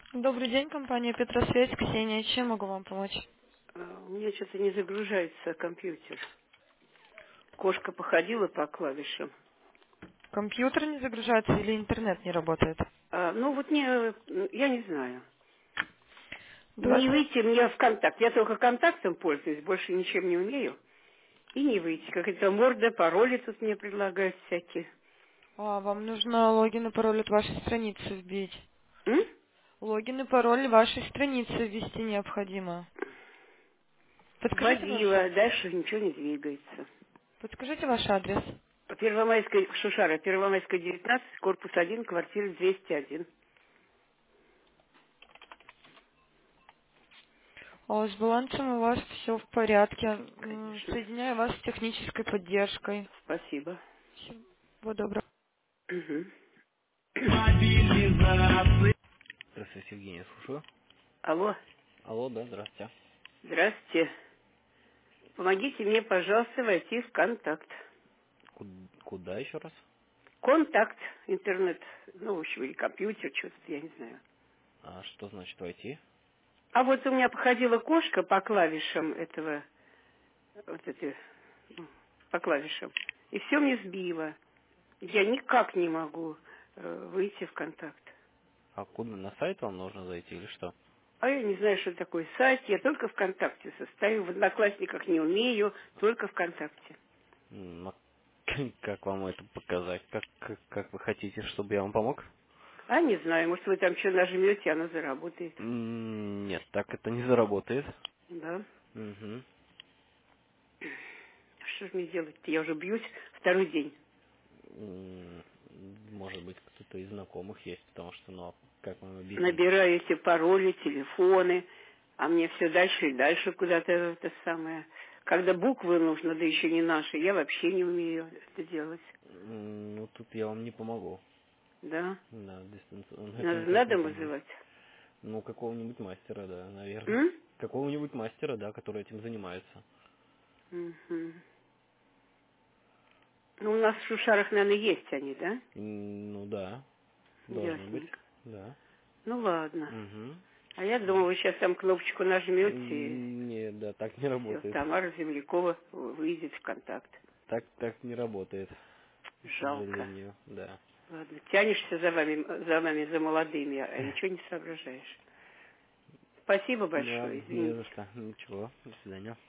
Добрый день, компания Петросвязь, Ксения. Чем могу вам помочь? У меня что-то не загружается компьютер. Кошка походила по клавишам. Компьютер не загружается или интернет не работает? Ну вот не, я не знаю. Не Давайте. выйти мне в контакт. Я только контактом пользуюсь, больше ничем не умею. И не выйти. Как это морда, пароли тут мне предлагают всякие. Вам нужно логин и пароль от вашей страницы вбить. М? Логин и пароль вашей страницы ввести необходимо. Подскажите Вводила, дальше ничего не двигается. ваш адрес. Первомайская, Шушара, Первомайская, 19, корпус 1, квартира 201. С балансом у вас все в порядке. Конечно. Соединяю вас с технической поддержкой. Спасибо. Всего доброго. Мгм. Здравствуйте, Евгений, слушаю. Алло, Алло, да, здравствуйте. здравствуйте. Помогите мне, пожалуйста, войти в контакт. Куда еще раз? Контакт, интернет, ну, в общем, или компьютер, что-то, я не знаю. А что значит войти? А вот у меня походила кошка по клавишам этого, вот эти, ну, по клавишам, и все мне сбило. Я никак не могу выйти в контакт. А куда, на сайт вам нужно зайти или что? А я не знаю, что такое сайт, я только ВКонтакте состою, в Одноклассниках не умею, только ВКонтакте. А как вам это показать? Как вы хотите, чтобы я вам помог? А не знаю, может, вы там что нажмете, оно заработает. Нет, так это не заработает. Да. Угу. Что же мне делать-то? Я уже бьюсь второй день. Может быть, кто-то из знакомых есть, потому что, ну, а как вам объяснить? Набираю эти пароли, телефоны, а мне все дальше и дальше куда-то это самое. Когда буквы нужно, да еще не наши, я вообще не умею это делать. Ну, тут я вам не помогу. Да? Да, дистанционно это никак Надо не поможет. вызывать. Ну, какого-нибудь мастера, да, наверное. М? Какого-нибудь мастера, да, который этим занимается. Мгм. Ну, у нас в Шушарах, наверное, есть они, да? Ну да, должны быть. Ясненько. Да. Ну, ладно. Угу. А я думала, вы сейчас там кнопочку нажмете, и Нет, да, так не все, работает. Тамара Землякова выйдет в контакт. Так не работает, к Жалко. сожалению, да. Ладно, тянешься за вами, за молодыми, а ничего не соображаешь. Спасибо Да, большое, не за извините. что. Ничего, до свидания.